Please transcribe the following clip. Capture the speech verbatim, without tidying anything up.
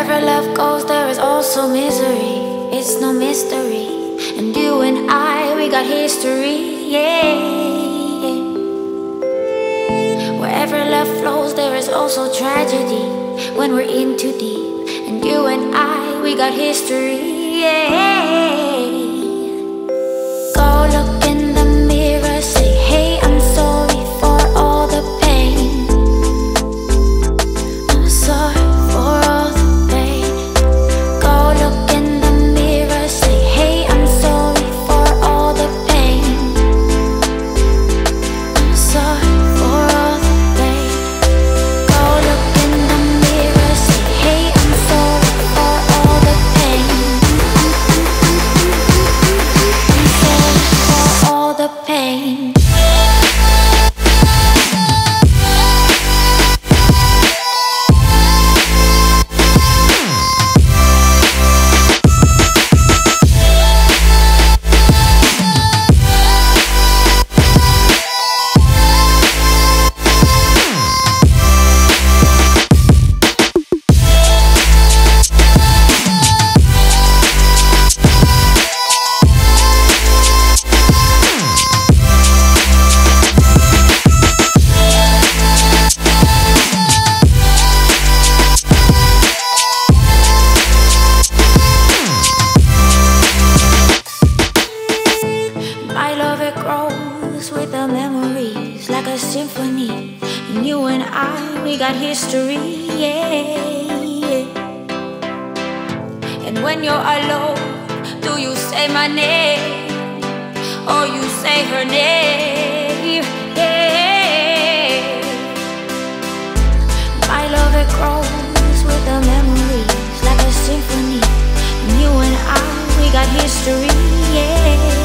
Wherever love goes, there is also misery. It's no mystery. And you and I, we got history, yeah. Wherever love flows, there is also tragedy when we're in too deep. And you and I, we got history, yeah. Go look in the mirror, say, hey, I'm sorry for all the pain. I'm sorry for all the pain. Go look in the mirror, say, hey, I'm sorry for all the pain. I'm sorry for all the pain. Go look in the mirror, say, hey, I'm sorry for all the pain. I'm sorry for all the pain. My love, it grows with the memories like a symphony. And you and I, we got history, yeah. And when you're alone, do you say my name or you say her name? Yeah. My love, it grows with the memories like a symphony. And you and I, we got history, yeah.